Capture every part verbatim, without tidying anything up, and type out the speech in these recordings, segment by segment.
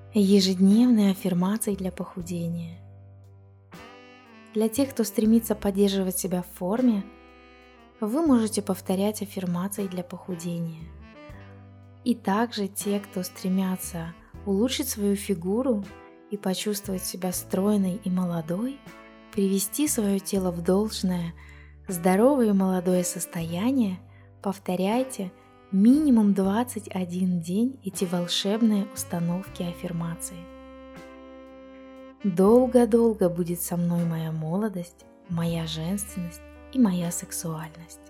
Ежедневные аффирмации для похудения. Для тех, кто стремится поддерживать себя в форме, вы можете повторять аффирмации для похудения. И также те, кто стремятся улучшить свою фигуру и почувствовать себя стройной и молодой, привести свое тело в должное, здоровое и молодое состояние, повторяйте минимум двадцать один день эти волшебные установки аффирмации. Долго-долго будет со мной моя молодость, моя женственность и моя сексуальность.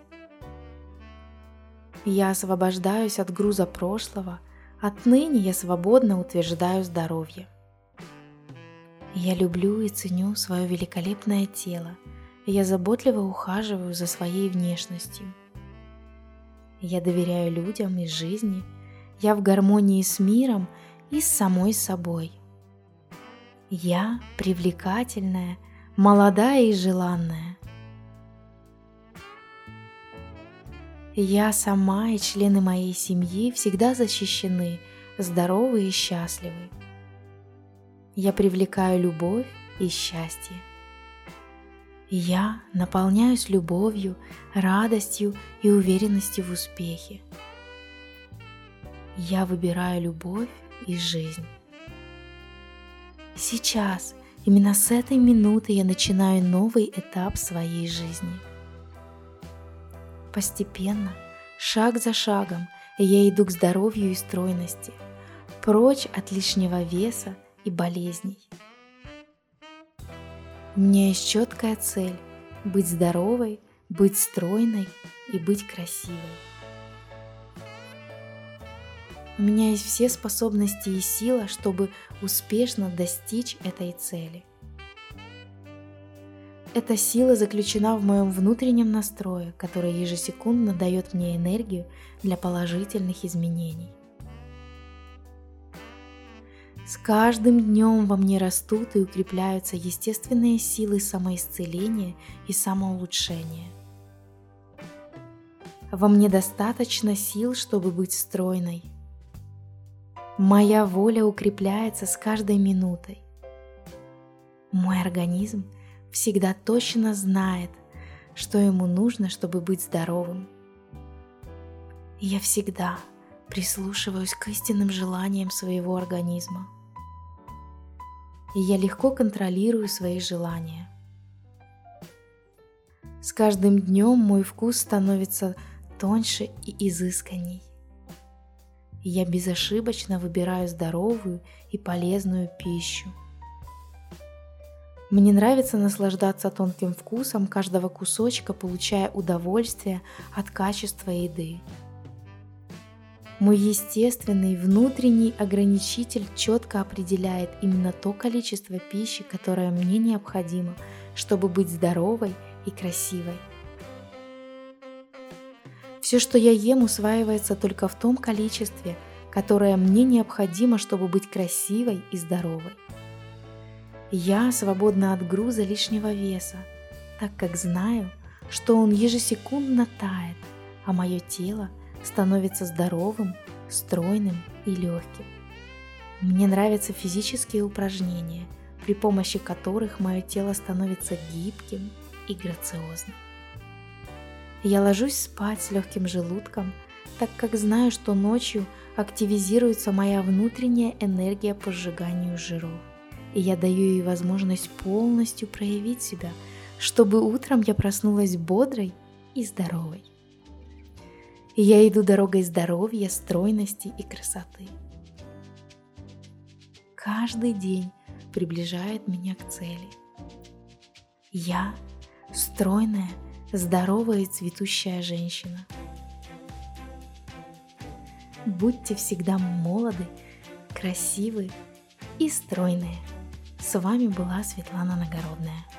Я освобождаюсь от груза прошлого, отныне я свободно утверждаю здоровье. Я люблю и ценю свое великолепное тело, и я заботливо ухаживаю за своей внешностью. Я доверяю людям и жизни, я в гармонии с миром и с самой собой. Я привлекательная, молодая и желанная. Я сама и члены моей семьи всегда защищены, здоровы и счастливы. Я привлекаю любовь и счастье. Я наполняюсь любовью, радостью и уверенностью в успехе. Я выбираю любовь и жизнь. Сейчас, именно с этой минуты я начинаю новый этап своей жизни. Постепенно, шаг за шагом, я иду к здоровью и стройности, прочь от лишнего веса и болезней. У меня есть четкая цель – быть здоровой, быть стройной и быть красивой. У меня есть все способности и сила, чтобы успешно достичь этой цели. Эта сила заключена в моем внутреннем настрое, который ежесекундно дает мне энергию для положительных изменений. С каждым днем во мне растут и укрепляются естественные силы самоисцеления и самоулучшения. Во мне достаточно сил, чтобы быть стройной. Моя воля укрепляется с каждой минутой. Мой организм всегда точно знает, что ему нужно, чтобы быть здоровым. И я всегда прислушиваюсь к истинным желаниям своего организма. И я легко контролирую свои желания. С каждым днем мой вкус становится тоньше и изысканней. И я безошибочно выбираю здоровую и полезную пищу. Мне нравится наслаждаться тонким вкусом каждого кусочка, получая удовольствие от качества еды. Мой естественный внутренний ограничитель четко определяет именно то количество пищи, которое мне необходимо, чтобы быть здоровой и красивой. Все, что я ем, усваивается только в том количестве, которое мне необходимо, чтобы быть красивой и здоровой. Я свободна от груза лишнего веса, так как знаю, что он ежесекундно тает, а мое тело становится здоровым, стройным и легким. Мне нравятся физические упражнения, при помощи которых мое тело становится гибким и грациозным. Я ложусь спать с легким желудком, так как знаю, что ночью активизируется моя внутренняя энергия по сжиганию жиров, и я даю ей возможность полностью проявить себя, чтобы утром я проснулась бодрой и здоровой. И я иду дорогой здоровья, стройности и красоты. Каждый день приближает меня к цели. Я стройная, здоровая и цветущая женщина. Будьте всегда молоды, красивы и стройные. С вами была Светлана Нагородная.